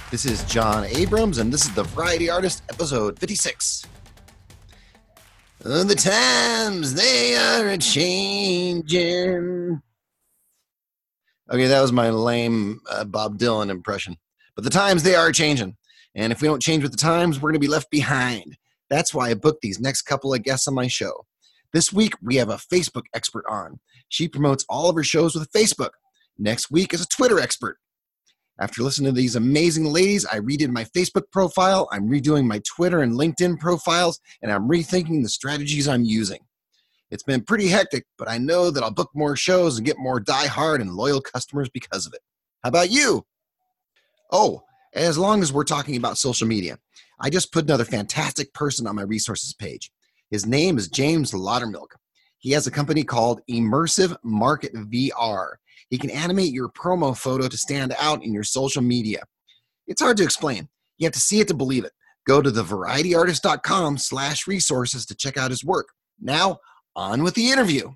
This is John Abrams, and this is the Variety Artist, episode 56. The times, they are a-changin'. Okay, that was my lame Bob Dylan impression. But the times, they are changing. And if we don't change with the times, we're going to be left behind. That's why I booked these next couple of guests on my show. This week, we have a Facebook expert on. She promotes all of her shows with Facebook. Next week is a Twitter expert. After listening to these amazing ladies, I redid my Facebook profile, I'm redoing my Twitter and LinkedIn profiles, and I'm rethinking the strategies I'm using. It's been pretty hectic, but I know that I'll book more shows and get more die-hard and loyal customers because of it. How about you? Oh, as long as we're talking about social media, I just put another fantastic person on my resources page. His name is James Laudermilk. He has a company called Immersive Market VR. He can animate your promo photo to stand out in your social media. It's hard to explain. You have to see it to believe it. Go to thevarietyartist.com/resources to check out his work. Now, on with the interview.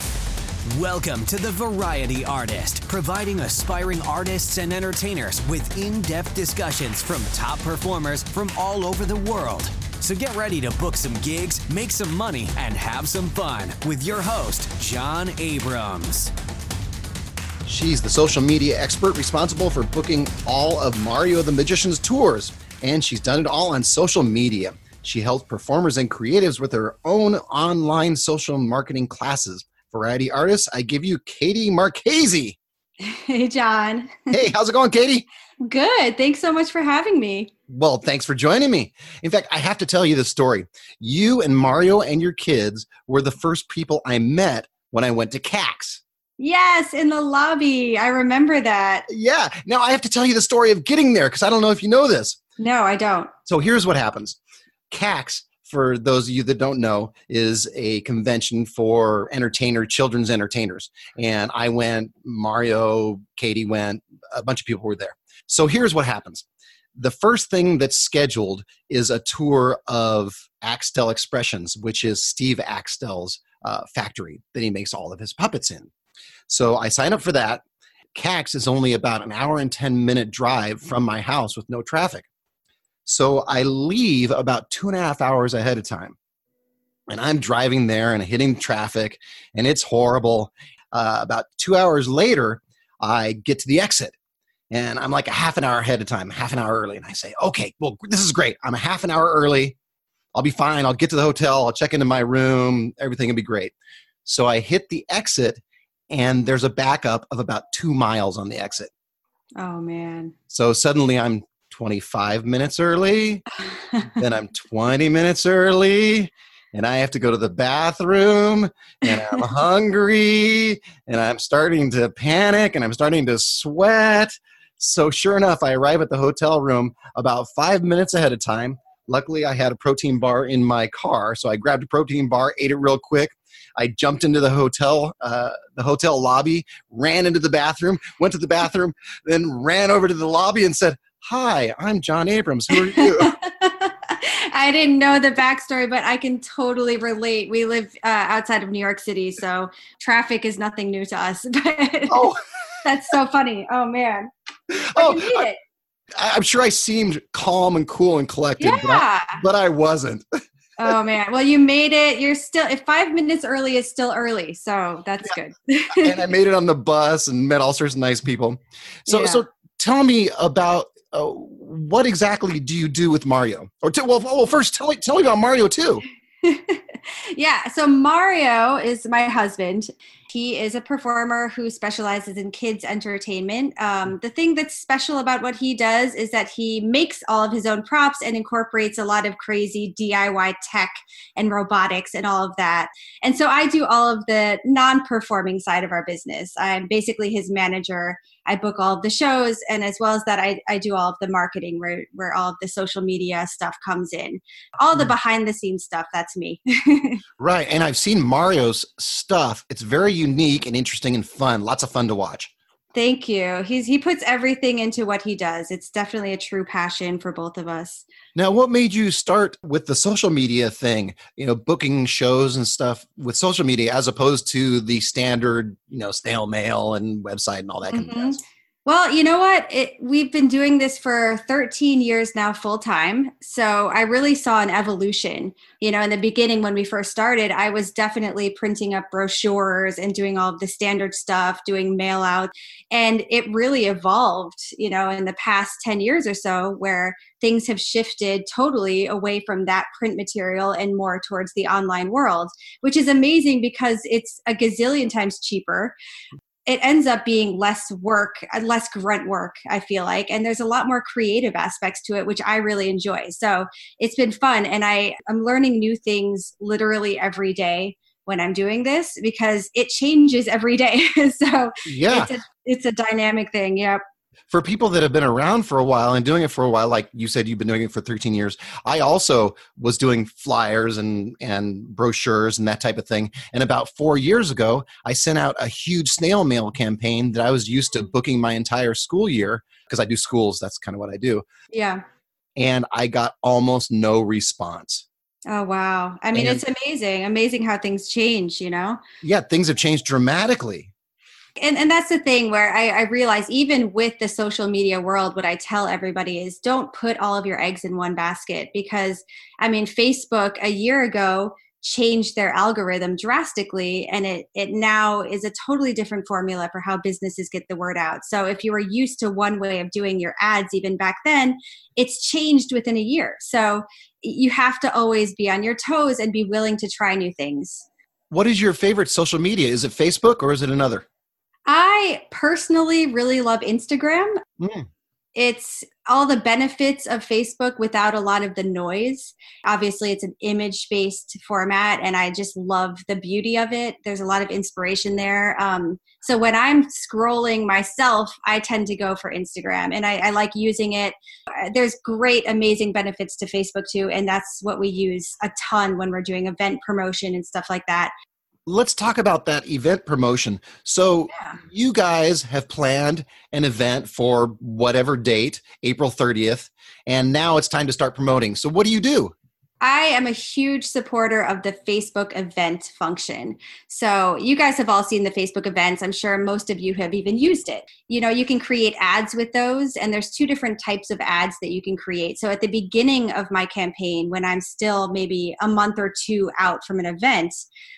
Welcome to The Variety Artist, providing aspiring artists and entertainers with in-depth discussions from top performers from all over the world. So get ready to book some gigs, make some money, and have some fun with your host, John Abrams. She's the social media expert responsible for booking all of Mario the Magician's tours, and she's done it all on social media. She helps performers and creatives with her own online social marketing classes. Variety Artists, I give you Katie Marchese. Hey, John. Hey, how's it going, Katie? Good. Thanks so much for having me. Well, thanks for joining me. In fact, I have to tell you this story. You and Mario and your kids were the first people I met when I went to CAX. Yes, in the lobby. I remember that. Yeah. Now, I have to tell you the story of getting there because I don't know if you know this. No, I don't. So here's what happens. CAX, for those of you that don't know, is a convention for children's entertainers. And I went, Mario, Katie went, a bunch of people were there. So here's what happens. The first thing that's scheduled is a tour of Axtell Expressions, which is Steve Axtell's factory that he makes all of his puppets in. So I sign up for that. CAX is only about an hour and 10-minute drive from my house with no traffic. So I leave about 2.5 hours ahead of time. And I'm driving there and hitting traffic, and it's horrible. About 2 hours later, I get to the exit. And I'm like a half an hour ahead of time, half an hour early. And I say, okay, well, this is great. I'm a half an hour early. I'll be fine. I'll get to the hotel. I'll check into my room. Everything will be great. So I hit the exit, and there's a backup of about 2 miles on the exit. Oh, man. So suddenly I'm 25 minutes early. Then I'm 20 minutes early. And I have to go to the bathroom, and I'm hungry, and I'm starting to panic, and I'm starting to sweat. So sure enough, I arrive at the hotel room about 5 minutes ahead of time. Luckily, I had a protein bar in my car, so I grabbed a protein bar, ate it real quick. I jumped into the hotel lobby, ran into the bathroom, went to the bathroom, then ran over to the lobby and said, "Hi, I'm John Abrams. Who are you?" I didn't know the backstory, but I can totally relate. We live outside of New York City, so traffic is nothing new to us. But Oh. That's so funny. Oh, man. Oh, You made it. I'm sure I seemed calm and cool and collected, Yeah. but I wasn't. Oh, man. Well, you made it. You're still, if 5 minutes early is still early. So that's good. And I made it on the bus and met all sorts of nice people. So, Yeah. so tell me about what exactly do you do with Mario? Well, first tell me about Mario too. Yeah. So Mario is my husband. He is a performer who specializes in kids entertainment. The thing that's special about what he does is that he makes all of his own props and incorporates a lot of crazy DIY tech and robotics and all of that. And so I do all of the non-performing side of our business. I'm basically his manager. I book all of the shows, and as well as that, I do all of the marketing where all of the social media stuff comes in. All the behind the scenes stuff, that's me. Right. And I've seen Mario's stuff. It's very unique and interesting and fun. Lots of fun to watch. Thank you. He puts everything into what he does. It's definitely a true passion for both of us. Now, what made you start with the social media thing, booking shows and stuff with social media as opposed to the standard, snail mail and website and all that kind of stuff? Well, you know what? We've been doing this for 13 years now, full time. So I really saw an evolution. In the beginning, when we first started, I was definitely printing up brochures and doing all of the standard stuff, doing mail out. And it really evolved, in the past 10 years or so, where things have shifted totally away from that print material and more towards the online world, which is amazing because it's a gazillion times cheaper. It ends up being less work, less grunt work, I feel like. And there's a lot more creative aspects to it, which I really enjoy. So it's been fun. And I'm learning new things literally every day when I'm doing this because it changes every day. So Yeah. it's a dynamic thing. Yep. For people that have been around for a while and doing it for a while, like you said, you've been doing it for 13 years. I also was doing flyers and brochures and that type of thing. And about 4 years ago, I sent out a huge snail mail campaign that I was used to booking my entire school year because I do schools. That's kind of what I do. Yeah. And I got almost no response. Oh, wow. I mean, it's amazing how things change, Yeah, things have changed dramatically. And that's the thing where I realize even with the social media world, what I tell everybody is don't put all of your eggs in one basket because, I mean, Facebook a year ago changed their algorithm drastically and it now is a totally different formula for how businesses get the word out. So if you were used to one way of doing your ads even back then, it's changed within a year. So you have to always be on your toes and be willing to try new things. What is your favorite social media? Is it Facebook or is it another? I personally really love Instagram. It's all the benefits of Facebook without a lot of the noise. Obviously, it's an image-based format, and I just love the beauty of it. There's a lot of inspiration there. So when I'm scrolling myself, I tend to go for Instagram, and I like using it. There's great, amazing benefits to Facebook, too, and that's what we use a ton when we're doing event promotion and stuff like that. Let's talk about that event promotion. So You guys have planned an event for whatever date, April 30th, and now it's time to start promoting. So what do you do? I am a huge supporter of the Facebook event function. So you guys have all seen the Facebook events. I'm sure most of you have even used it. You can create ads with those, and there's two different types of ads that you can create. So at the beginning of my campaign, when I'm still maybe a month or two out from an event,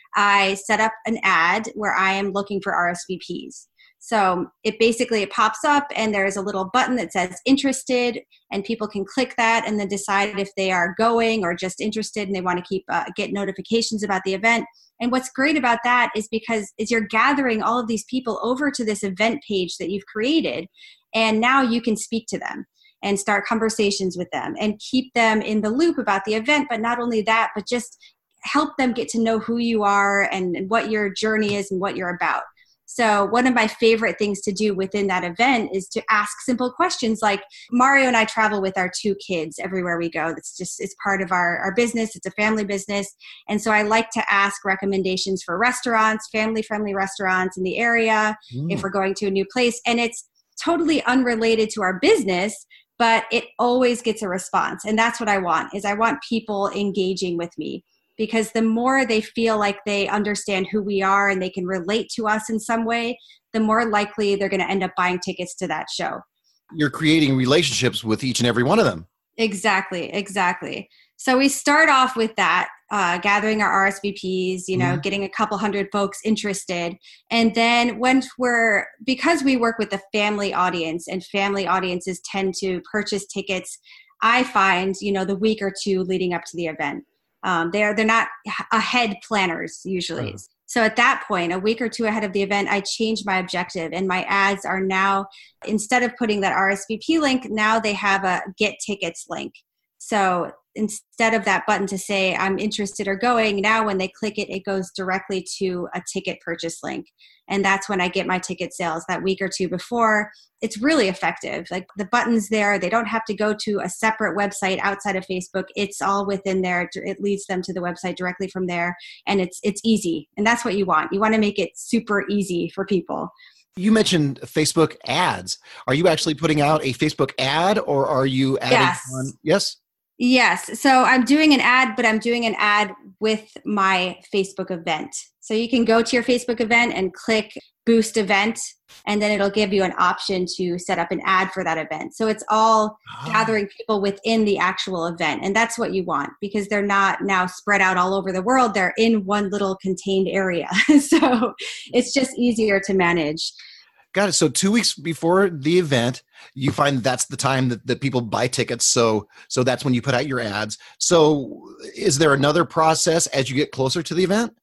I set up an ad where I am looking for RSVPs. So it pops up and there's a little button that says interested, and people can click that and then decide if they are going or just interested and they want to get notifications about the event. And what's great about that is because you're gathering all of these people over to this event page that you've created, and now you can speak to them and start conversations with them and keep them in the loop about the event. But not only that, but just help them get to know who you are and what your journey is and what you're about. So one of my favorite things to do within that event is to ask simple questions like Mario and I travel with our 2 kids everywhere we go. It's part of our business. It's a family business. And so I like to ask recommendations for restaurants, family-friendly restaurants in the area, if we're going to a new place. And it's totally unrelated to our business, but it always gets a response. And that's what I want people engaging with me. Because the more they feel like they understand who we are and they can relate to us in some way, the more likely they're going to end up buying tickets to that show. You're creating relationships with each and every one of them. Exactly. So we start off with that, gathering our RSVPs, getting a couple hundred folks interested. And then because we work with a family audience and family audiences tend to purchase tickets, I find, the week or two leading up to the event. They're not ahead planners usually. So at that point, a week or two ahead of the event, I change my objective, and my ads are now, instead of putting that RSVP link, now they have a get tickets link. So instead of that button to say I'm interested or going, now when they click it, it goes directly to a ticket purchase link. And that's when I get my ticket sales that week or two before. It's really effective. Like the buttons there, they don't have to go to a separate website outside of Facebook. It's all within there. It leads them to the website directly from there. And it's easy. And that's what you want. You want to make it super easy for people. You mentioned Facebook ads. Are you actually putting out a Facebook ad or are you adding one? Yes. Yes. So I'm doing an ad, but I'm doing an ad with my Facebook event. So you can go to your Facebook event and click boost event, and then it'll give you an option to set up an ad for that event. So it's all gathering people within the actual event. And that's what you want, because they're not now spread out all over the world. They're in one little contained area. So it's just easier to manage. Got it. So 2 weeks before the event, you find that's the time that people buy tickets. So that's when you put out your ads. So is there another process as you get closer to the event?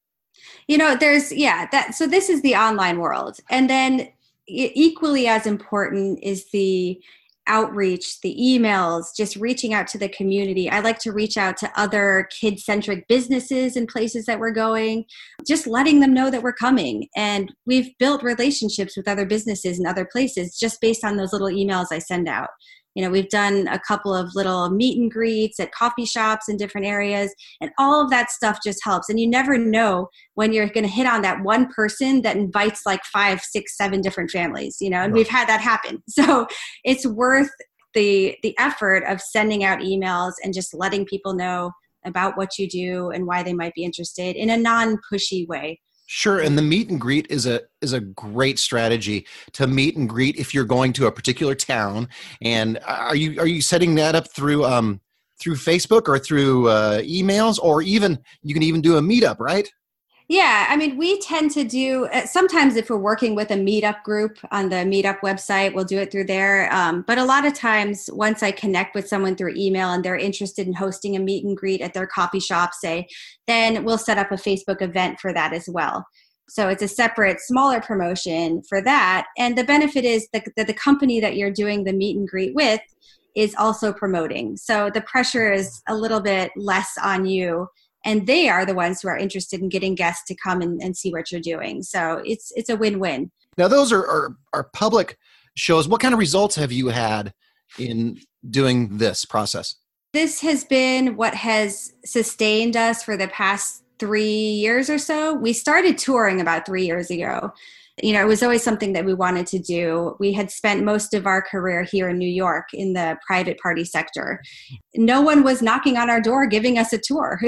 So this is the online world. And then equally as important is the outreach, the emails, just reaching out to the community. I like to reach out to other kid-centric businesses and places that we're going, just letting them know that we're coming. And we've built relationships with other businesses and other places just based on those little emails I send out. We've done a couple of little meet and greets at coffee shops in different areas, and all of that stuff just helps. And you never know when you're going to hit on that one person that invites like 5, 6, 7 different families, and right. We've had that happen. So it's worth the effort of sending out emails and just letting people know about what you do and why they might be interested in a non-pushy way. Sure, and the meet and greet is a great strategy to meet and greet if you're going to a particular town. And are you setting that up through Facebook or through emails, or even you can even do a meetup, right? Yeah, I mean, we tend to do, sometimes if we're working with a meetup group on the meetup website, we'll do it through there. But a lot of times, once I connect with someone through email and they're interested in hosting a meet and greet at their coffee shop, say, then we'll set up a Facebook event for that as well. So it's a separate, smaller promotion for that. And the benefit is that the company that you're doing the meet and greet with is also promoting. So the pressure is a little bit less on you. And they are the ones who are interested in getting guests to come and see what you're doing. So it's a win-win. Now, those are public shows. What kind of results have you had in doing this process? This has been what has sustained us for the past 3 years or so. We started touring about 3 years ago. It was always something that we wanted to do. We had spent most of our career here in New York in the private party sector. No one was knocking on our door giving us a tour.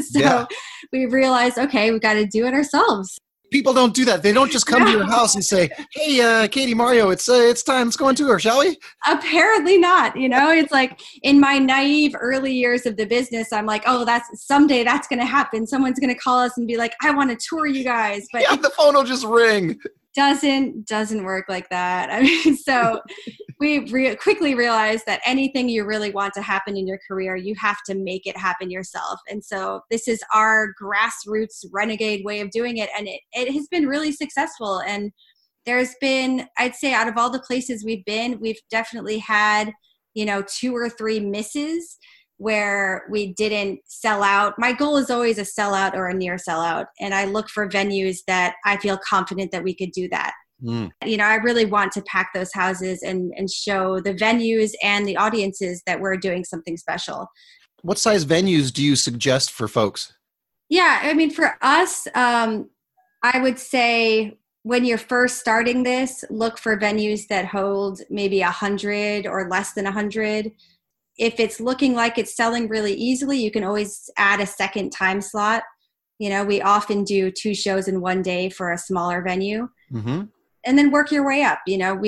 We realized, okay, we got to do it ourselves. People don't do that. They don't just come to your house and say, hey, Katie, Mario, it's time. Let's go on tour, shall we? Apparently not. It's like in my naive early years of the business, I'm like, oh, someday that's going to happen. Someone's going to call us and be like, I want to tour you guys. But yeah, the phone will just ring. Doesn't work like that. I mean, so we quickly realized that anything you really want to happen in your career, you have to make it happen yourself. And so this is our grassroots renegade way of doing it. And it has been really successful. And there's been, I'd say out of all the places we've been, we've definitely had, 2 or 3 misses where we didn't sell out. My goal is always a sellout or a near sellout. And I look for venues that I feel confident that we could do that. I really want to pack those houses and show the venues and the audiences that we're doing something special. What size venues do you suggest for folks? Yeah, I mean, for us, I would say when you're first starting this, look for venues that hold maybe 100 or less than 100. If it's looking like it's selling really easily, you can always add a second time slot. We often do 2 shows in one day for a smaller venue. Mm-hmm. And then work your way up.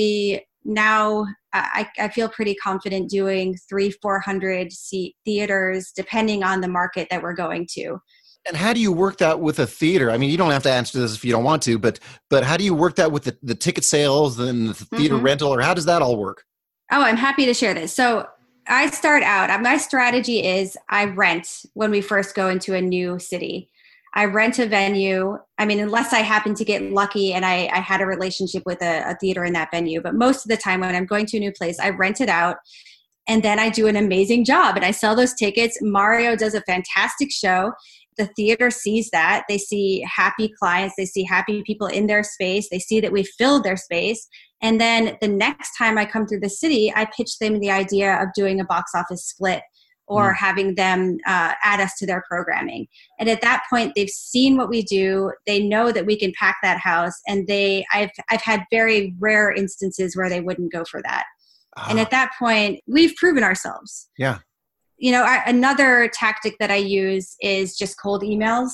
I feel pretty confident doing 300-400 seat theaters, depending on the market that we're going to. And how do you work that with a theater? I mean, you don't have to answer this if you don't want to, but how do you work that with the ticket sales and the theater rental, or how does that all work? Oh, I'm happy to share this. So I start out, my strategy is I rent when we first go into a new city. I rent a venue. I mean, unless I happen to get lucky and I had a relationship with a theater in that venue. But most of the time when I'm going to a new place, I rent it out. And then I do an amazing job and I sell those tickets. Mario does a fantastic show. The theater sees that. They see happy clients. They see happy people in their space. They see that we filled their space. And then the next time I come through the city, I pitch them the idea of doing a box office split or having them add us to their programming. And at that point, they've seen what we do. They know that we can pack that house. And I've had very rare instances where they wouldn't go for that. And at that point, we've proven ourselves. Yeah. Another tactic that I use is just cold emails.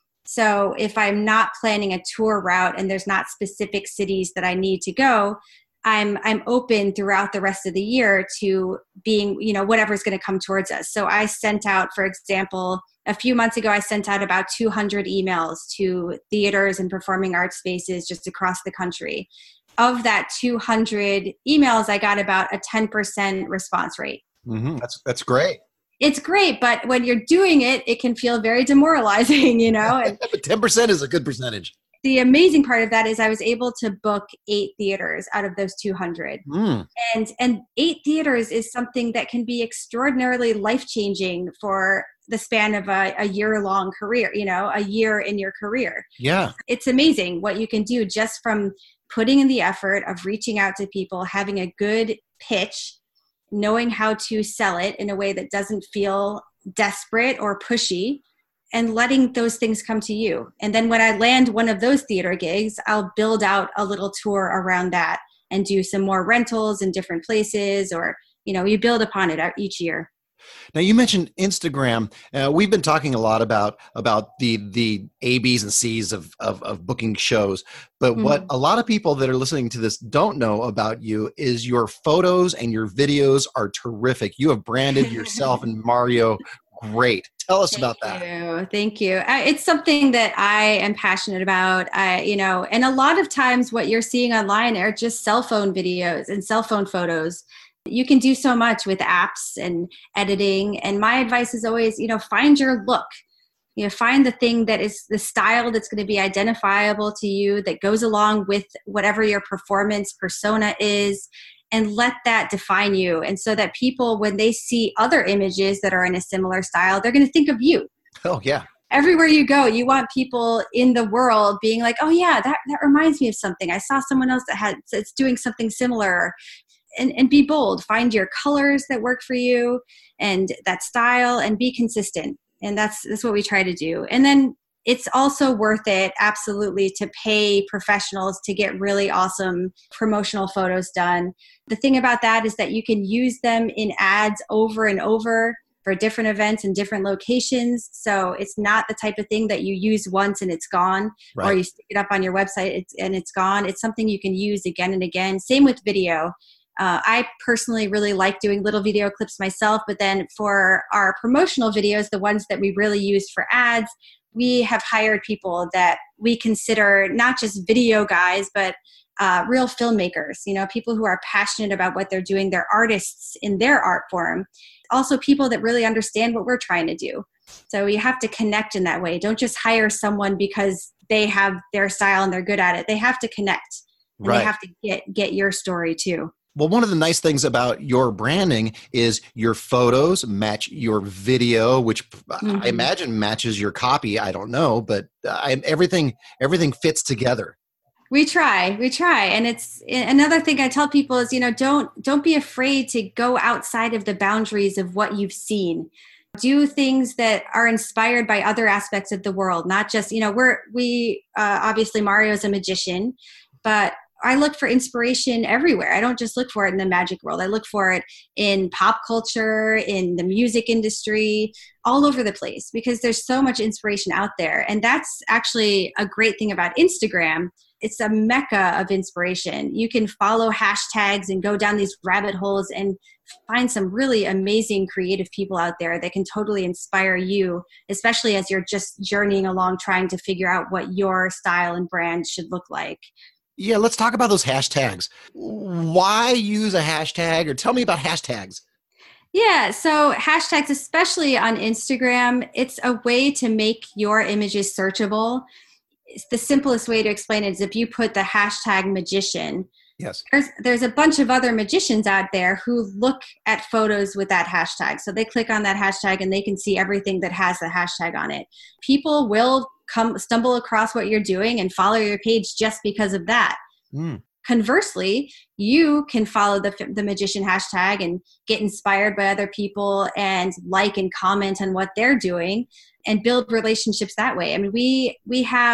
So if I'm not planning a tour route and there's not specific cities that I need to go, I'm open throughout the rest of the year to being, whatever's going to come towards us. So I sent out, for example, a few months ago, I sent out about 200 emails to theaters and performing arts spaces just across the country. Of that 200 emails, I got about a 10% response rate. Mm-hmm. That's great. It's great, but when you're doing it, it can feel very demoralizing, And but 10% is a good percentage. The amazing part of that is I was able to book 8 theaters out of those 200. And 8 theaters is something that can be extraordinarily life-changing for the span of a year-long career, a year in your career. Yeah. It's amazing what you can do just from putting in the effort of reaching out to people, having a good pitch, knowing how to sell it in a way that doesn't feel desperate or pushy, and letting those things come to you. And then when I land one of those theater gigs, I'll build out a little tour around that and do some more rentals in different places, or, you build upon it each year. Now, you mentioned Instagram. We've been talking a lot about the A, B's, and C's of booking shows. But what a lot of people that are listening to this don't know about you is your photos and your videos are terrific. You have branded yourself and Mario great. Tell us about that. Thank you. It's something that I am passionate about. And a lot of times what you're seeing online are just cell phone videos and cell phone photos. You can do so much with apps and editing. And my advice is always, find your look. Find the thing that is the style that's going to be identifiable to you, that goes along with whatever your performance persona is, and let that define you. And so that people, when they see other images that are in a similar style, they're going to think of you. Oh, yeah. Everywhere you go, you want people in the world being like, oh, yeah, that reminds me of something. I saw someone else that's doing something similar. And be bold. Find your colors that work for you and that style, and be consistent. And that's what we try to do. And then it's also worth it, absolutely, to pay professionals to get really awesome promotional photos done. The thing about that is that you can use them in ads over and over for different events and different locations. So it's not the type of thing that you use once and it's gone, right, or you stick it up on your website and it's gone. It's something you can use again and again. Same with video. I personally really like doing little video clips myself, but then for our promotional videos, the ones that we really use for ads, we have hired people that we consider not just video guys, but real filmmakers, people who are passionate about what they're doing. They're artists in their art form. Also people that really understand what we're trying to do. So you have to connect in that way. Don't just hire someone because they have their style and they're good at it. They have to connect, and right, they have to get your story too. Well, one of the nice things about your branding is your photos match your video, which I imagine matches your copy. I don't know, but everything fits together. We try. And it's another thing I tell people is, don't be afraid to go outside of the boundaries of what you've seen. Do things that are inspired by other aspects of the world, not just, obviously Mario's a magician, but I look for inspiration everywhere. I don't just look for it in the magic world. I look for it in pop culture, in the music industry, all over the place, because there's so much inspiration out there. And that's actually a great thing about Instagram. It's a mecca of inspiration. You can follow hashtags and go down these rabbit holes and find some really amazing creative people out there that can totally inspire you, especially as you're just journeying along trying to figure out what your style and brand should look like. Yeah, let's talk about those hashtags. Why use a hashtag, or tell me about hashtags? Yeah, so hashtags, especially on Instagram, it's a way to make your images searchable. It's the simplest way to explain it is if you put the hashtag magician. Yes. There's a bunch of other magicians out there who look at photos with that hashtag. So they click on that hashtag and they can see everything that has the hashtag on it. People will stumble across what you're doing and follow your page just because of that. Conversely, you can follow the magician hashtag and get inspired by other people and like and comment on what they're doing and build relationships that way. I mean, we have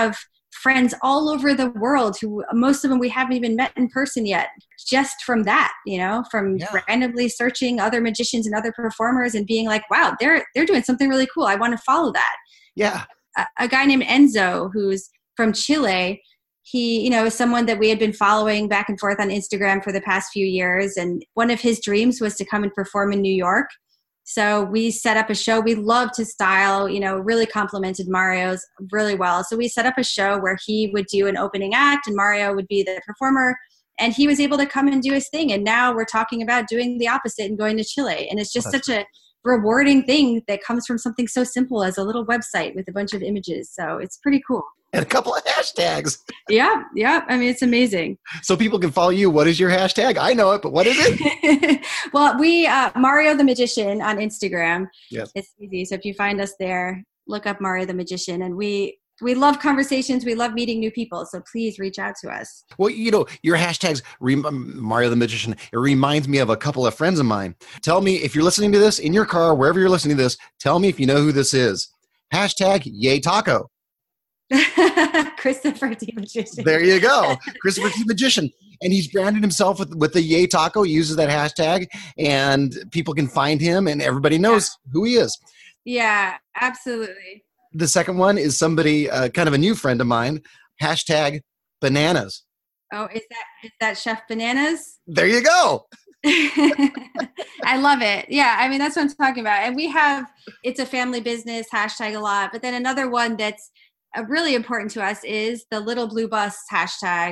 friends all over the world who most of them we haven't even met in person yet, just from that, from randomly searching other magicians and other performers and being like, wow, they're doing something really cool. I want to follow that. Yeah. A guy named Enzo, who's from Chile, he, is someone that we had been following back and forth on Instagram for the past few years. And one of his dreams was to come and perform in New York. So we set up a show. We loved his style, really complimented Mario's really well. So we set up a show where he would do an opening act and Mario would be the performer. And he was able to come and do his thing. And now we're talking about doing the opposite and going to Chile. And it's just such a rewarding thing that comes from something so simple as a little website with a bunch of images. So it's pretty cool. And a couple of hashtags. Yeah. I mean, it's amazing. So people can follow you. What is your hashtag? I know it, but what is it? Well, we, Mario the Magician on Instagram. Yes. It's easy. So if you find us there, look up Mario the Magician. And we love conversations. We love meeting new people. So please reach out to us. Well, your hashtags, Mario the Magician, it reminds me of a couple of friends of mine. Tell me, if you're listening to this in your car, wherever you're listening to this, tell me if you know who this is. Hashtag Yay Taco. Christopher T. Magician. There you go. Christopher T. Magician. And he's branded himself with the Yay Taco, uses that hashtag, and people can find him and everybody knows who he is. Yeah, absolutely. The second one is somebody, kind of a new friend of mine, hashtag Bananas. Oh, is that Chef Bananas? There you go. I love it. Yeah, I mean, that's what I'm talking about. And it's a family business hashtag a lot. But then another one that's really important to us is the Little Blue Bus hashtag.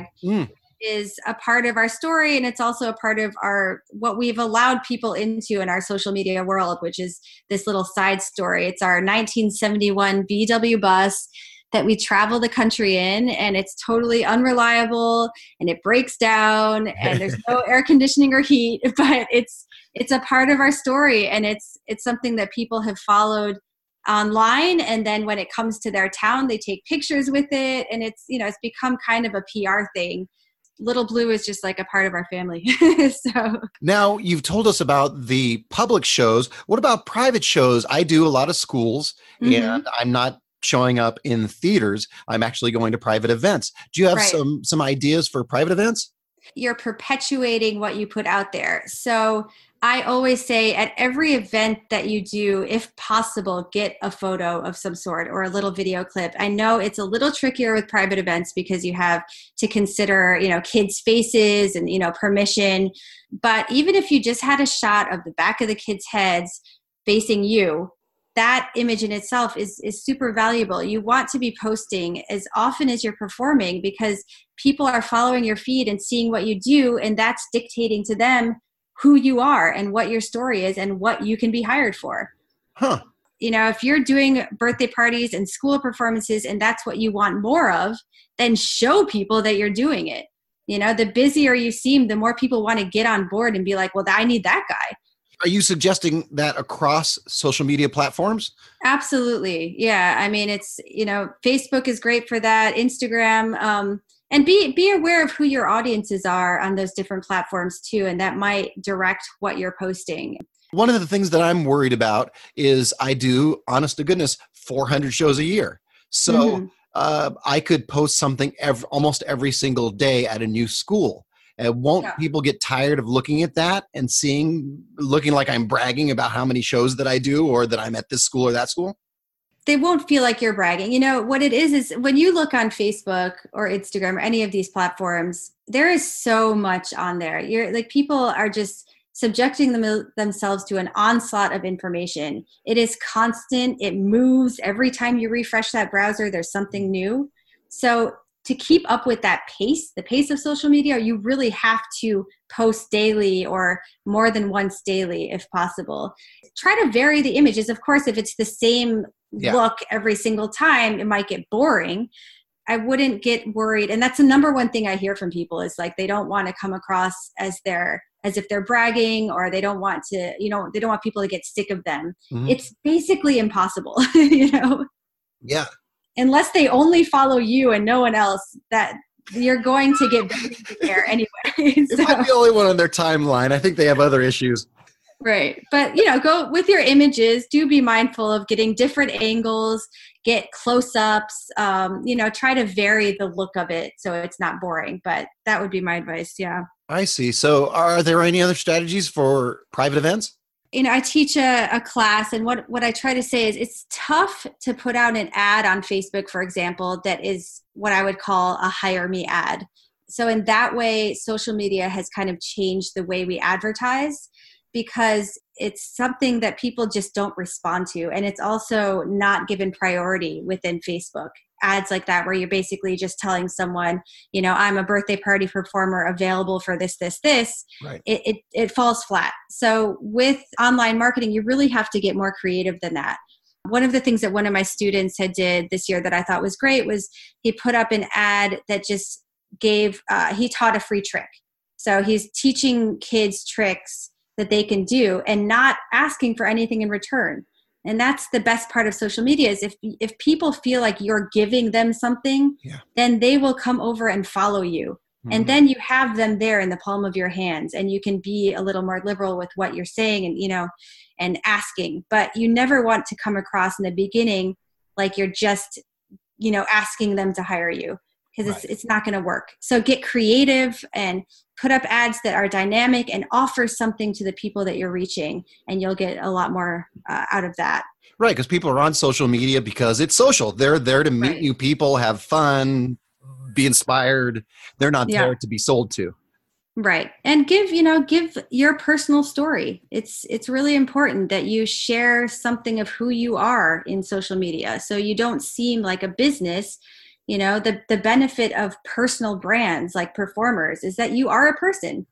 Is a part of our story, and it's also a part of what we've allowed people into in our social media world, which is this little side story. It's our 1971 VW bus that we travel the country in, and it's totally unreliable and it breaks down and there's no air conditioning or heat, but it's a part of our story, and it's something that people have followed online, and then when it comes to their town, they take pictures with it, and it's become kind of a PR thing. Little Blue is just like a part of our family. So now you've told us about the public shows. What about private shows? I do a lot of schools, and I'm not showing up in theaters. I'm actually going to private events. Do you have some ideas for private events? You're perpetuating what you put out there. So I always say at every event that you do, if possible, get a photo of some sort or a little video clip. I know it's a little trickier with private events because you have to consider, kids' faces and, permission. But even if you just had a shot of the back of the kids' heads facing you, that image in itself is super valuable. You want to be posting as often as you're performing because people are following your feed and seeing what you do, and that's dictating to them who you are and what your story is and what you can be hired for. Huh. If you're doing birthday parties and school performances and that's what you want more of, then show people that you're doing it. The busier you seem, the more people want to get on board and be like, well, I need that guy. Are you suggesting that across social media platforms? Absolutely. Yeah. I mean, it's, Facebook is great for that. Instagram, and be aware of who your audiences are on those different platforms too. And that might direct what you're posting. One of the things that I'm worried about is I do, honest to goodness, 400 shows a year. So I could post something almost every single day at a new school. Won't people get tired of looking at that and looking like I'm bragging about how many shows that I do or that I'm at this school or that school? They won't feel like you're bragging. What it is when you look on Facebook or Instagram or any of these platforms, there is so much on there. People are just subjecting themselves to an onslaught of information. It is constant. It moves. Every time you refresh that browser, there's something new. So to keep up with that pace, the pace of social media, you really have to post daily or more than once daily if possible. Try to vary the images. Of course, if it's the same look every single time, it might get boring. I wouldn't get worried. And that's the number one thing I hear from people is like they don't want to come across as if they're bragging, or they don't want to, they don't want people to get sick of them. It's basically impossible, Yeah. Unless they only follow you and no one else, that you're going to get there anyway. If I'm the only one on their timeline, I think they have other issues. Right. But, go with your images, do be mindful of getting different angles, get close-ups, try to vary the look of it so it's not boring. But that would be my advice. Yeah. I see. So are there any other strategies for private events? I teach a class, and what I try to say is it's tough to put out an ad on Facebook, for example, that is what I would call a hire me ad. So in that way, social media has kind of changed the way we advertise, because it's something that people just don't respond to. And it's also not given priority within Facebook. Ads like that, where you're basically just telling someone, I'm a birthday party performer available for this. Right. It falls flat. So with online marketing, you really have to get more creative than that. One of the things that one of my students had did this year that I thought was great was he put up an ad that just he taught a free trick. So he's teaching kids tricks that they can do and not asking for anything in return. And that's the best part of social media, is if people feel like you're giving them something, then they will come over and follow you. Mm-hmm. And then you have them there in the palm of your hands, and you can be a little more liberal with what you're saying and asking. But you never want to come across in the beginning like you're just, asking them to hire you, because it's not going to work. So get creative and put up ads that are dynamic and offer something to the people that you're reaching, and you'll get a lot more out of that. Right, because people are on social media because it's social. They're there to meet new people, have fun, be inspired. They're not there to be sold to. Right. And give your personal story. It's really important that you share something of who you are in social media, so you don't seem like a business. The benefit of personal brands like performers is that you are a person,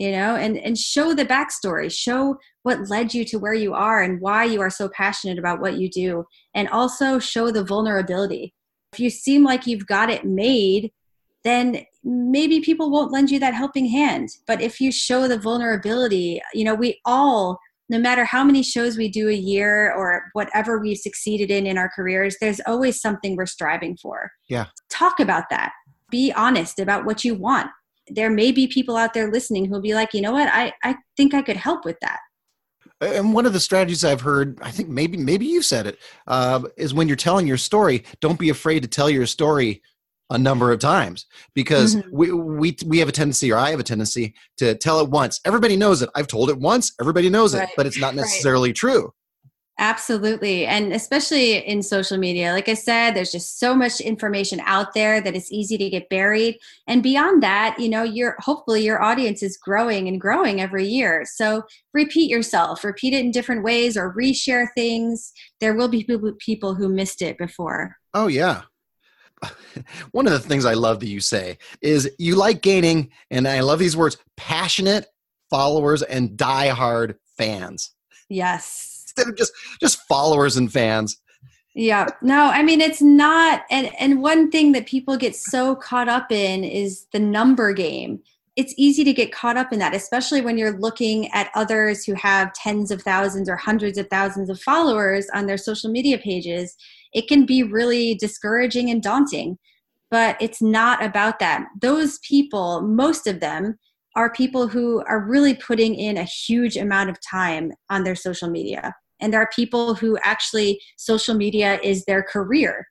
and show the backstory, show what led you to where you are and why you are so passionate about what you do. And also show the vulnerability. If you seem like you've got it made, then maybe people won't lend you that helping hand. But if you show the vulnerability, we all, no matter how many shows we do a year or whatever we've succeeded in our careers, there's always something we're striving for. Yeah. Talk about that. Be honest about what you want. There may be people out there listening who'll be like, you know what, I think I could help with that. And one of the strategies I've heard, I think maybe you said it, is when you're telling your story, don't be afraid to tell your story a number of times, because we have a tendency, or I have a tendency, to tell it once. Everybody knows it. I've told it once. Everybody knows it, but it's not necessarily true. Absolutely. And especially in social media, like I said, there's just so much information out there that it's easy to get buried. And beyond that, hopefully your audience is growing and growing every year. So repeat yourself, repeat it in different ways, or reshare things. There will be people who missed it before. Oh, yeah. One of the things I love that you say is you like gaining, and I love these words, passionate followers and diehard fans. Yes. Instead of just followers and fans. Yeah. No, I mean, it's not. And one thing that people get so caught up in is the number game. It's easy to get caught up in that, especially when you're looking at others who have tens of thousands or hundreds of thousands of followers on their social media pages. It can be really discouraging and daunting, but it's not about that. Those people, most of them, are people who are really putting in a huge amount of time on their social media. And there are people who actually, social media is their career,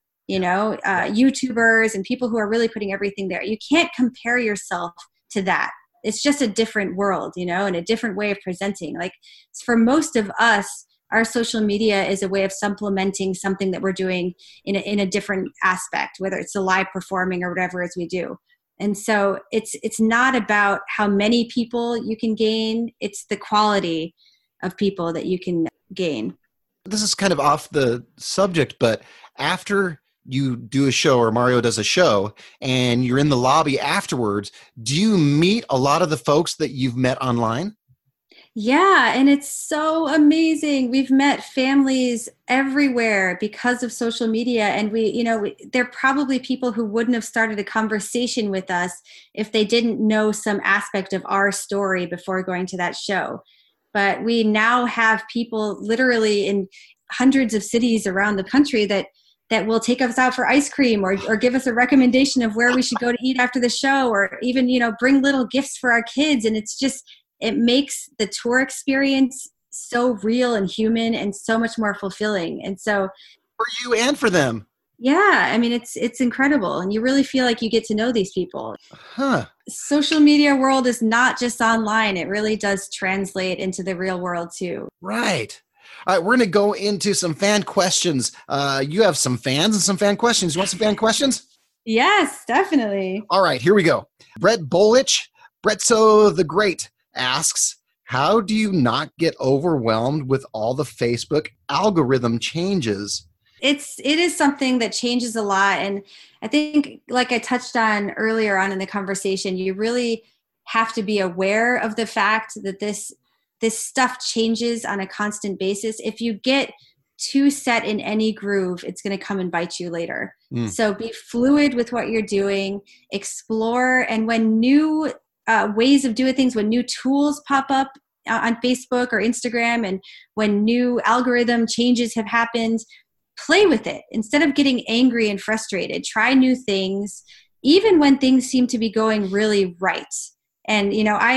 YouTubers and people who are really putting everything there. You can't compare yourself to that. It's just a different world, and a different way of presenting. Like, for most of us, our social media is a way of supplementing something that we're doing in a different aspect, whether it's the live performing or whatever it is we do. And so it's not about how many people you can gain. It's the quality of people that you can gain. This is kind of off the subject, but after you do a show, or Mario does a show, and you're in the lobby afterwards, do you meet a lot of the folks that you've met online? Yeah, and it's so amazing. We've met families everywhere because of social media, and they're probably people who wouldn't have started a conversation with us if they didn't know some aspect of our story before going to that show. But we now have people literally in hundreds of cities around the country that will take us out for ice cream, or give us a recommendation of where we should go to eat after the show, or even, bring little gifts for our kids. And it makes the tour experience so real and human and so much more fulfilling. And so for you and for them. yeah, I mean, it's incredible. And you really feel like you get to know these people. Huh. Social media world is not just online. It really does translate into the real world too. Right. All right, we're going to go into some fan questions. You have some fans and some fan questions. You want some fan questions? Yes, definitely. All right, here we go. Brett Bolich, Bretso the Great asks, how do you not get overwhelmed with all the Facebook algorithm changes? It is something that changes a lot. And I think, like I touched on earlier on in the conversation, you really have to be aware of the fact that this stuff changes on a constant basis. If you get too set in any groove, it's going to come and bite you later. So be fluid with what you're doing, explore. And when new ways of doing things, when new tools pop up on Facebook or Instagram, and when new algorithm changes have happened, play with it. Instead of getting angry and frustrated, try new things, even when things seem to be going really right. And,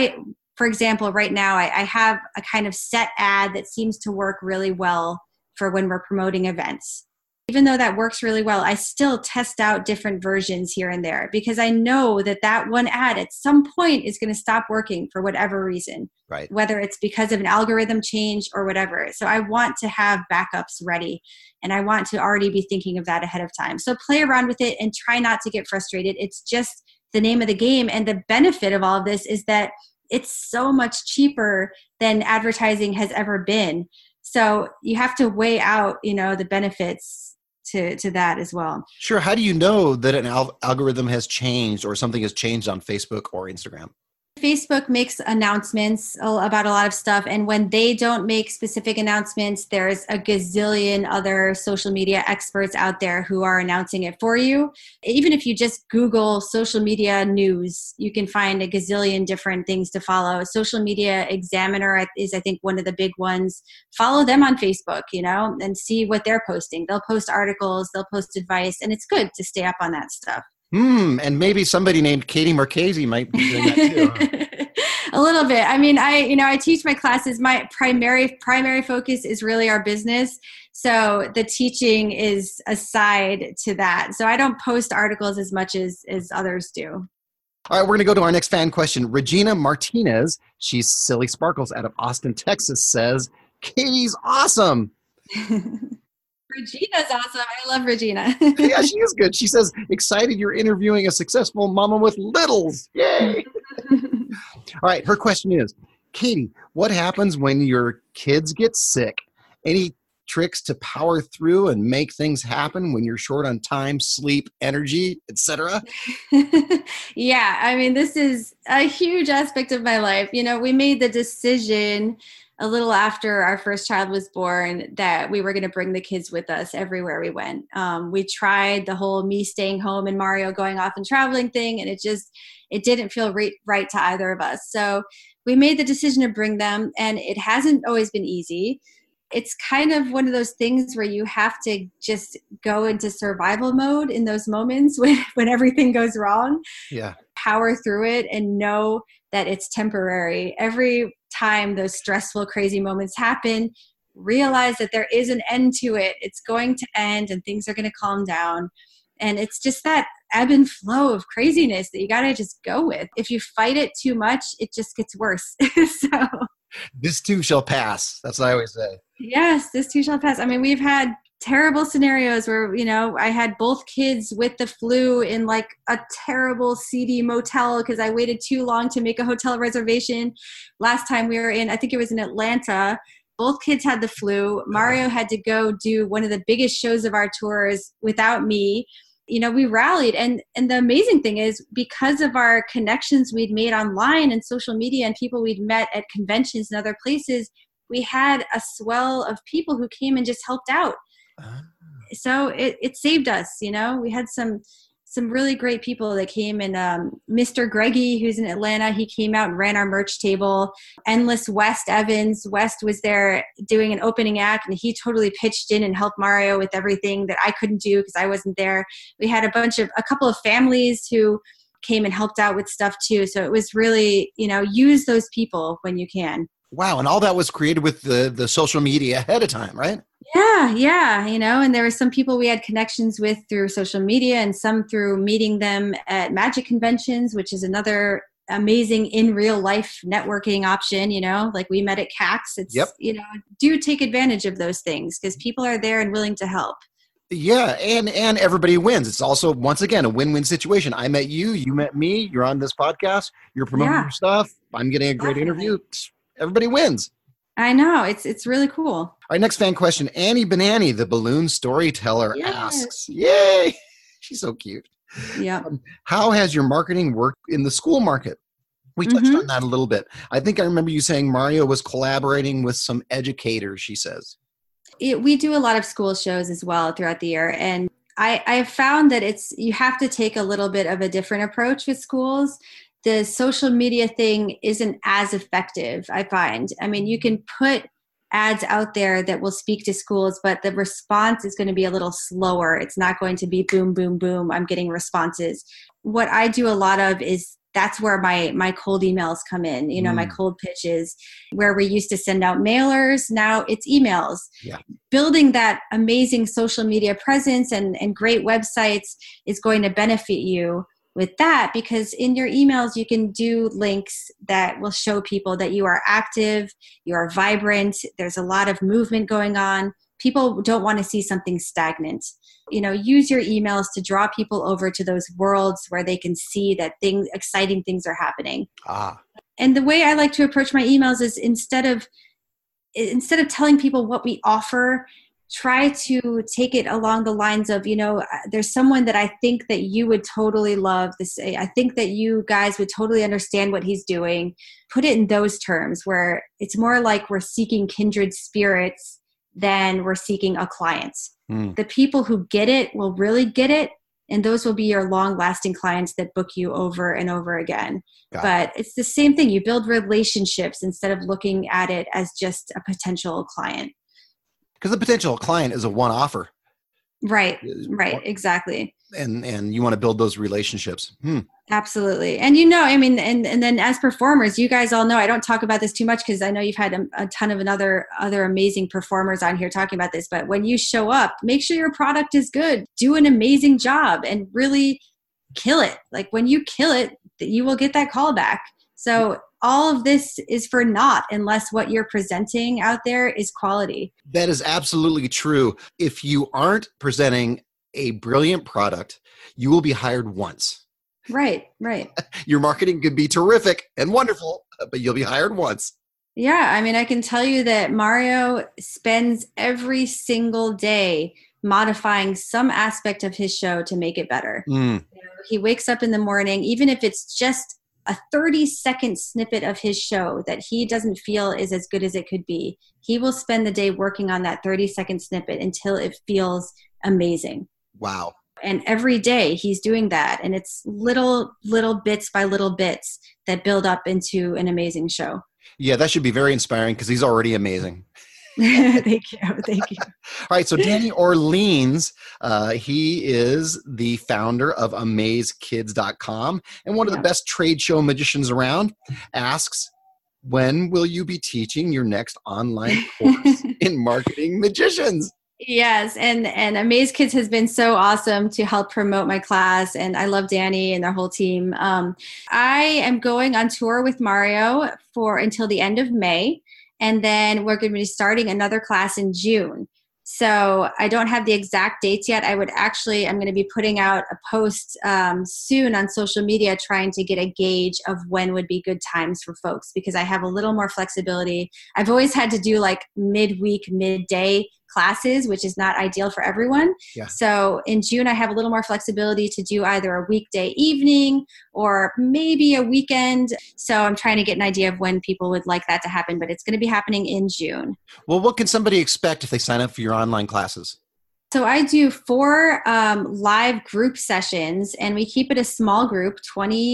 for example, right now I have a kind of set ad that seems to work really well for when we're promoting events. Even though that works really well, I still test out different versions here and there because I know that one ad at some point is going to stop working for whatever reason, right? Whether it's because of an algorithm change or whatever. So I want to have backups ready, and I want to already be thinking of that ahead of time. So play around with it and try not to get frustrated. It's just the name of the game. And the benefit of all of this is that it's so much cheaper than advertising has ever been. So you have to weigh out, the benefits to that as well. Sure. How do you know that an algorithm has changed or something has changed on Facebook or Instagram? Facebook makes announcements about a lot of stuff. And when they don't make specific announcements, there's a gazillion other social media experts out there who are announcing it for you. Even if you just Google social media news, you can find a gazillion different things to follow. Social Media Examiner is, I think, one of the big ones. Follow them on Facebook, and see what they're posting. They'll post articles, they'll post advice, and it's good to stay up on that stuff. And maybe somebody named Katie Marchese might be doing that too. A little bit. I mean, I teach my classes. My primary focus is really our business. So the teaching is aside to that. So I don't post articles as much as others do. All right, we're going to go to our next fan question. Regina Martinez, she's Silly Sparkles out of Austin, Texas, says, Katie's awesome. Regina's awesome. I love Regina. Yeah, she is good. She says, excited you're interviewing a successful mama with littles. Yay. All right, her question is, Katie, what happens when your kids get sick? Any tricks to power through and make things happen when you're short on time, sleep, energy, etc.? Yeah, I mean, this is a huge aspect of my life. We made the decision a little after our first child was born that we were going to bring the kids with us everywhere we went. We tried the whole me staying home and Mario going off and traveling thing, and it didn't feel right to either of us. So we made the decision to bring them, and it hasn't always been easy. It's kind of one of those things where you have to just go into survival mode in those moments when everything goes wrong. Yeah. Power through it and know that it's temporary. Every time those stressful, crazy moments happen, realize that there is an end to it. It's going to end and things are going to calm down. And it's just that ebb and flow of craziness that you got to just go with. If you fight it too much, it just gets worse. So this too shall pass. That's what I always say. Yes, this too shall pass. I mean, we've had terrible scenarios where, I had both kids with the flu in like a terrible seedy motel because I waited too long to make a hotel reservation. Last time we were I think it was in Atlanta, both kids had the flu. Mario had to go do one of the biggest shows of our tours without me. We rallied. And the amazing thing is, because of our connections we'd made online and social media and people we'd met at conventions and other places, we had a swell of people who came and just helped out. So it saved us. We had some really great people that came, and Mr. Greggy, who's in Atlanta, he came out and ran our merch table. Endless West Evans. West was there doing an opening act, and he totally pitched in and helped Mario with everything that I couldn't do because I wasn't there. We had a couple of families who came and helped out with stuff too. So it was really, use those people when you can. Wow. And all that was created with the social media ahead of time, right? Yeah, and there were some people we had connections with through social media and some through meeting them at magic conventions, which is another amazing in real life networking option, like we met at CAX. It's, Yep. Do take advantage of those things because people are there and willing to help. Yeah, and everybody wins. It's also, once again, a win-win situation. I met you, you met me, you're on this podcast, you're promoting your stuff, I'm getting a great interview. Everybody wins. I know. It's really cool. All right, next fan question. Annie Banani, the balloon storyteller, asks, yay, she's so cute. Yeah. How has your marketing worked in the school market? We touched on that a little bit. I think I remember you saying Mario was collaborating with some educators, she says. We do a lot of school shows as well throughout the year. And I found that you have to take a little bit of a different approach with schools. The social media thing isn't as effective, I find. I mean, you can put ads out there that will speak to schools, but the response is going to be a little slower. It's not going to be boom, boom, boom, I'm getting responses. What I do a lot of is that's where my cold emails come in, my cold pitches, where we used to send out mailers. Now it's emails. Yeah. Building that amazing social media presence and great websites is going to benefit you with that, because in your emails, you can do links that will show people that you are active, you are vibrant, there's a lot of movement going on. People don't want to see something stagnant. Use your emails to draw people over to those worlds where they can see that exciting things are happening. And the way I like to approach my emails is instead of telling people what we offer, try to take it along the lines of, there's someone that I think that you would totally love this. I think that you guys would totally understand what he's doing. Put it in those terms where it's more like we're seeking kindred spirits than we're seeking a client. The people who get it will really get it. And those will be your long lasting clients that book you over and over again. But it's the same thing. You build relationships instead of looking at it as just a potential client. Because the potential client is a one offer. Right, exactly. And you want to build those relationships. Absolutely. And and then as performers, you guys all know, I don't talk about this too much because I know you've had a ton of other amazing performers on here talking about this, but when you show up, make sure your product is good, do an amazing job and really kill it. Like when you kill it, you will get that call back. So all of this is for naught unless what you're presenting out there is quality. That is absolutely true. If you aren't presenting a brilliant product, you will be hired once. Right. Your marketing could be terrific and wonderful, but you'll be hired once. Yeah. I mean, I can tell you that Mario spends every single day modifying some aspect of his show to make it better. He wakes up in the morning, even if it's just a 30-second snippet of his show that he doesn't feel is as good as it could be. He will spend the day working on that 30-second snippet until it feels amazing. Wow. And every day he's doing that. And it's little bits by little bits that build up into an amazing show. Yeah, that should be very inspiring because he's already amazing. Thank you. All right, so Danny Orleans, he is the founder of AmazeKids.com and one of the best trade show magicians around, asks, when will you be teaching your next online course in marketing magicians? Yes, and Amaze Kids has been so awesome to help promote my class, and I love Danny and their whole team. I am going on tour with Mario until the end of May, and then we're going to be starting another class in June. So I don't have the exact dates yet. I'm going to be putting out a post soon on social media trying to get a gauge of when would be good times for folks because I have a little more flexibility. I've always had to do like midweek, midday classes, which is not ideal for everyone. Yeah. So in June, I have a little more flexibility to do either a weekday evening or maybe a weekend. So I'm trying to get an idea of when people would like that to happen, but it's going to be happening in June. Well, what can somebody expect if they sign up for your online classes? So I do 4 live group sessions, and we keep it a small group, 20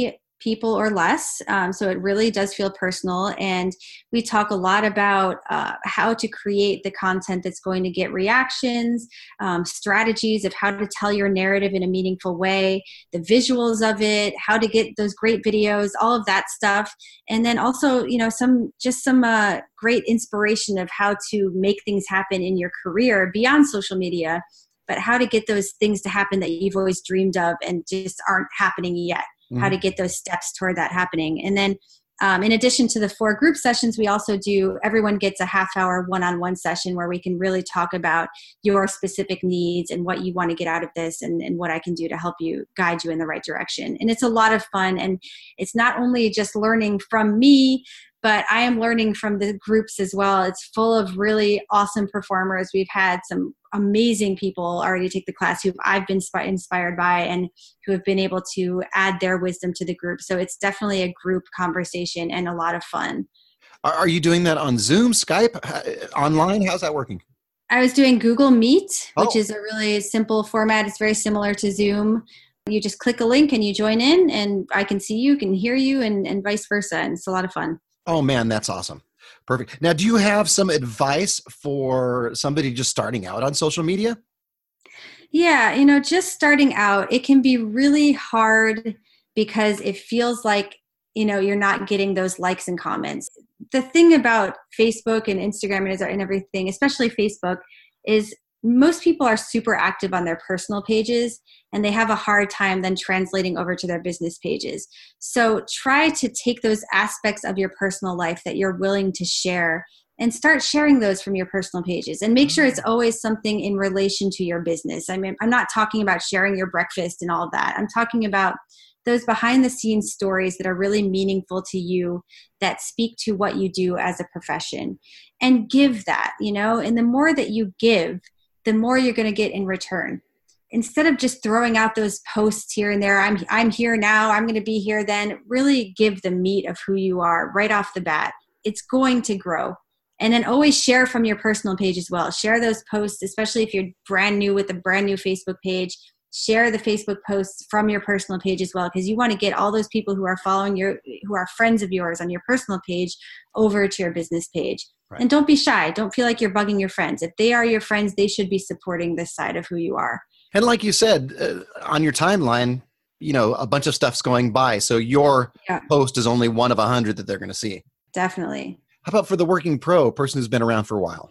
people or less. So it really does feel personal. And we talk a lot about how to create the content that's going to get reactions, strategies of how to tell your narrative in a meaningful way, the visuals of it, how to get those great videos, all of that stuff. And then also, some great inspiration of how to make things happen in your career beyond social media, but how to get those things to happen that you've always dreamed of and just aren't happening yet. How to get those steps toward that happening. And then in addition to the 4 group sessions, we also do, everyone gets a half-hour one-on-one session where we can really talk about your specific needs and what you want to get out of this and what I can do to help you, guide you in the right direction. And it's a lot of fun. And it's not only just learning from me, but I am learning from the groups as well. It's full of really awesome performers. We've had some amazing people already take the class who I've been inspired by and who have been able to add their wisdom to the group. So it's definitely a group conversation and a lot of fun. Are you doing that on Zoom, Skype, online? How's that working? I was doing Google Meet, which is a really simple format. It's very similar to Zoom. You just click a link and you join in, and I can see you, can hear you, and vice versa. And it's a lot of fun. Oh, man, that's awesome. Perfect. Now, do you have some advice for somebody just starting out on social media? Yeah, just starting out, it can be really hard because it feels like, you're not getting those likes and comments. The thing about Facebook and Instagram and everything, especially Facebook, is most people are super active on their personal pages and they have a hard time then translating over to their business pages. So try to take those aspects of your personal life that you're willing to share and start sharing those from your personal pages, and make sure it's always something in relation to your business. I mean, I'm not talking about sharing your breakfast and all that. I'm talking about those behind the scenes stories that are really meaningful to you, that speak to what you do as a profession, and give that, and the more that you give, the more you're going to get in return. Instead of just throwing out those posts here and there, I'm here now, I'm going to be here then, really give the meat of who you are right off the bat. It's going to grow. And then always share from your personal page as well. Share those posts, especially if you're brand new with a brand new Facebook page. Share the Facebook posts from your personal page as well, because you want to get all those people who are following who are friends of yours on your personal page over to your business page. Right. And don't be shy. Don't feel like you're bugging your friends. If they are your friends, they should be supporting this side of who you are. And like you said, on your timeline, a bunch of stuff's going by. So your post is only one of 100 that they're going to see. Definitely. How about for the working pro, person who's been around for a while?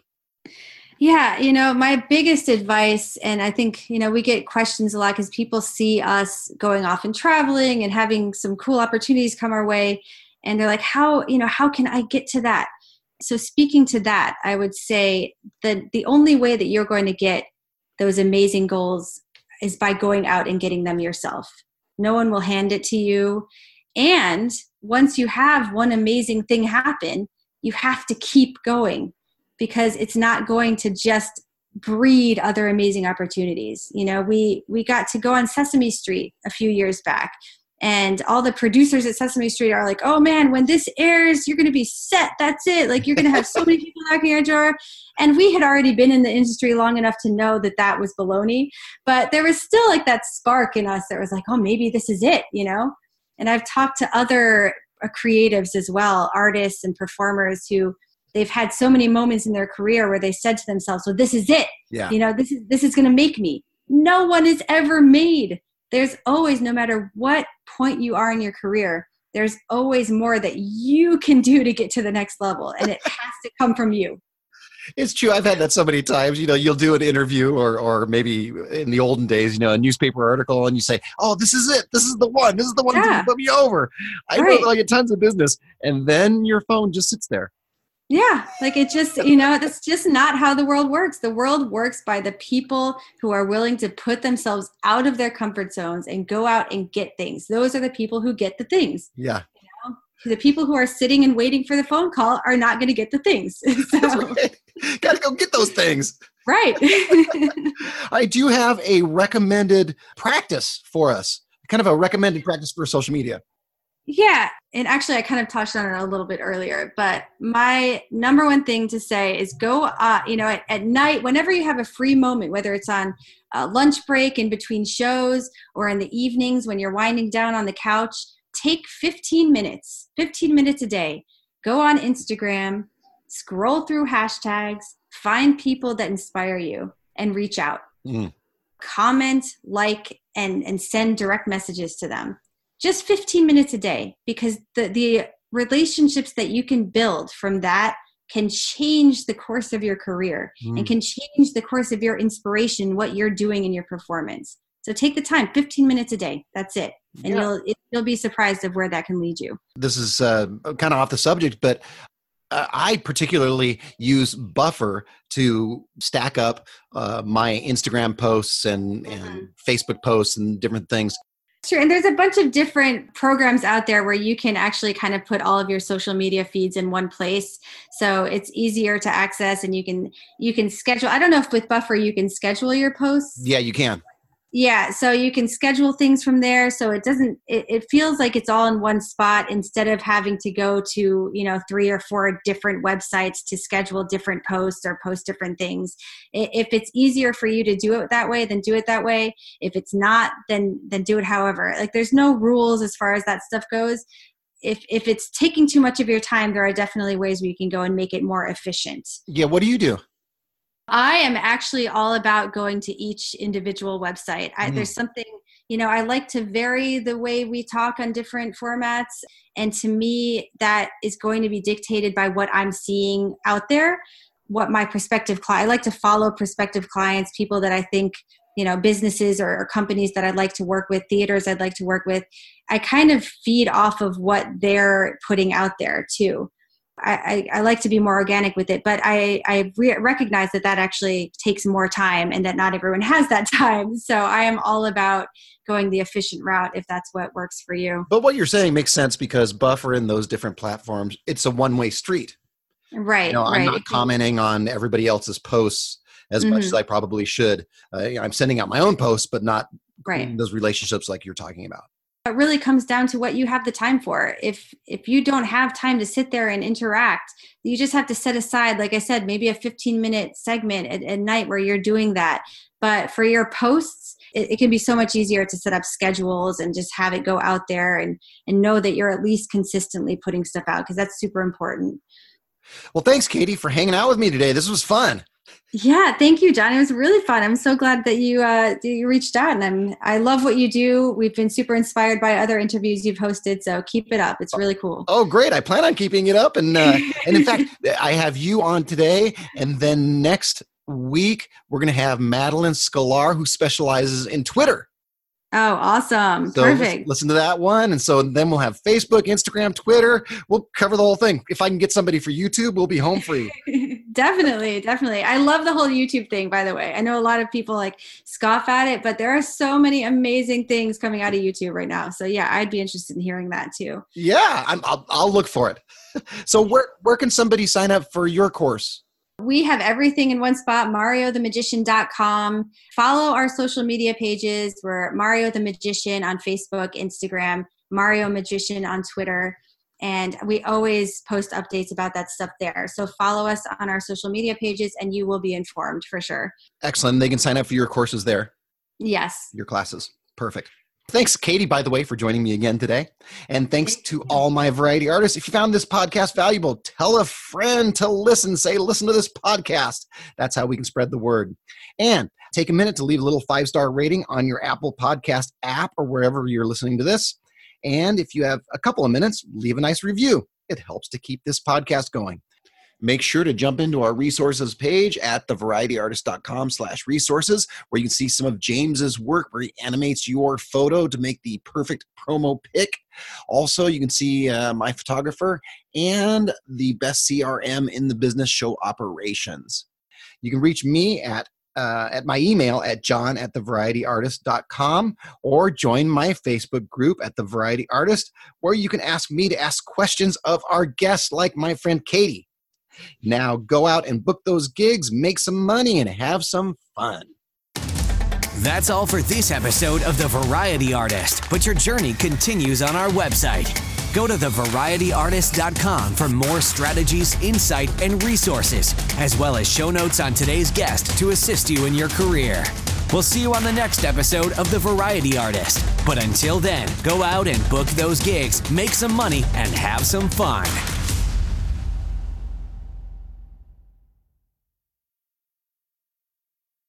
Yeah, my biggest advice, and I think, we get questions a lot because people see us going off and traveling and having some cool opportunities come our way. And they're like, how can I get to that? So speaking to that, I would say that the only way that you're going to get those amazing goals is by going out and getting them yourself. No one will hand it to you. And once you have one amazing thing happen, you have to keep going, because it's not going to just breed other amazing opportunities. We got to go on Sesame Street a few years back, and all the producers at Sesame Street are like, oh man, when this airs, you're going to be set. That's it. Like, you're going to have so many people knocking on your door. And we had already been in the industry long enough to know that that was baloney, but there was still like that spark in us that was like, oh, maybe this is it, And I've talked to other creatives as well, artists and performers who they've had so many moments in their career where they said to themselves, well, this is it. Yeah. This is going to make me. No one is ever made. There's always, no matter what point you are in your career, there's always more that you can do to get to the next level. And it has to come from you. It's true. I've had that so many times. You'll do an interview or maybe in the olden days, a newspaper article, and you say, oh, this is it. This is the one. This is the one to put me over. I know I get tons of business. And then your phone just sits there. Yeah. Like, it just, that's just not how the world works. The world works by the people who are willing to put themselves out of their comfort zones and go out and get things. Those are the people who get the things. Yeah. The people who are sitting and waiting for the phone call are not going to get the things. That's right. Got to go get those things. Right. I do have a recommended practice for us, kind of a recommended practice for social media. Yeah. And actually, I kind of touched on it a little bit earlier, but my number one thing to say is go, at night, whenever you have a free moment, whether it's on a lunch break in between shows or in the evenings when you're winding down on the couch, take 15 minutes a day, go on Instagram, scroll through hashtags, find people that inspire you and reach out. Comment, like, and send direct messages to them. Just 15 minutes a day, because the relationships that you can build from that can change the course of your career and can change the course of your inspiration, what you're doing in your performance. So take the time, 15 minutes a day. That's it. And you'll be surprised of where that can lead you. This is kind of off the subject, but I particularly use Buffer to stack up my Instagram posts and Facebook posts and different things. Sure. And there's a bunch of different programs out there where you can actually kind of put all of your social media feeds in one place. So it's easier to access, and you can schedule. I don't know if with Buffer you can schedule your posts. Yeah, you can. Yeah. So you can schedule things from there. So it feels like it's all in one spot instead of having to go to, 3 or 4 different websites to schedule different posts or post different things. If it's easier for you to do it that way, then do it that way. If it's not, then do it however. Like, there's no rules as far as that stuff goes. If it's taking too much of your time, there are definitely ways where you can go and make it more efficient. Yeah. What do you do? I am actually all about going to each individual website. There's something, I like to vary the way we talk on different formats. And to me, that is going to be dictated by what I'm seeing out there, what my prospective client, I like to follow prospective clients, people that I think, businesses or companies that I'd like to work with, theaters I'd like to work with. I kind of feed off of what they're putting out there too. I like to be more organic with it, but I recognize that actually takes more time and that not everyone has that time. So I am all about going the efficient route if that's what works for you. But what you're saying makes sense, because Buffer in those different platforms, it's a one-way street. Right. I'm not commenting on everybody else's posts as much as I probably should. I'm sending out my own posts, but not those relationships like you're talking about. It really comes down to what you have the time for. If you don't have time to sit there and interact, you just have to set aside, like I said, maybe a 15-minute segment at night where you're doing that. But for your posts, it can be so much easier to set up schedules and just have it go out there and know that you're at least consistently putting stuff out, because that's super important. Well, thanks, Katie, for hanging out with me today. This was fun. Yeah, thank you, John. It was really fun. I'm so glad that you reached out, and I love what you do. We've been super inspired by other interviews you've hosted, so keep it up. It's really cool. Oh, great. I plan on keeping it up. And in fact, I have you on today, and then next week, we're going to have Madeline Scalar, who specializes in Twitter. Oh, awesome. So perfect. Listen to that one. And so then we'll have Facebook, Instagram, Twitter. We'll cover the whole thing. If I can get somebody for YouTube, we'll be home free. Definitely. I love the whole YouTube thing, by the way. I know a lot of people scoff at it, but there are so many amazing things coming out of YouTube right now. So yeah, I'd be interested in hearing that too. Yeah, I'll look for it. So where can somebody sign up for your course? We have everything in one spot, MarioTheMagician.com. Follow our social media pages. We're Mario the Magician on Facebook, Instagram, Mario Magician on Twitter. And we always post updates about that stuff there. So follow us on our social media pages and you will be informed for sure. Excellent. They can sign up for your courses there. Yes. Your classes. Perfect. Thanks, Katie, by the way, for joining me again today. And thanks to all my variety artists. If you found this podcast valuable, tell a friend to listen. Say, listen to this podcast. That's how we can spread the word. And take a minute to leave a little 5-star rating on your Apple Podcast app or wherever you're listening to this. And if you have a couple of minutes, leave a nice review. It helps to keep this podcast going. Make sure to jump into our resources page at thevarietyartist.com/resources, where you can see some of James's work where he animates your photo to make the perfect promo pic. Also, you can see my photographer and the best CRM in the business, Show Operations. You can reach me at my email at john@thevarietyartist.com, or join my Facebook group at The Variety Artist, where you can ask me to ask questions of our guests like my friend Katie. Now go out and book those gigs, make some money, and have some fun. That's all for this episode of The Variety Artist, but your journey continues on our website. Go to thevarietyartist.com for more strategies, insight, and resources, as well as show notes on today's guest to assist you in your career. We'll see you on the next episode of The Variety Artist. But until then, go out and book those gigs, make some money, and have some fun.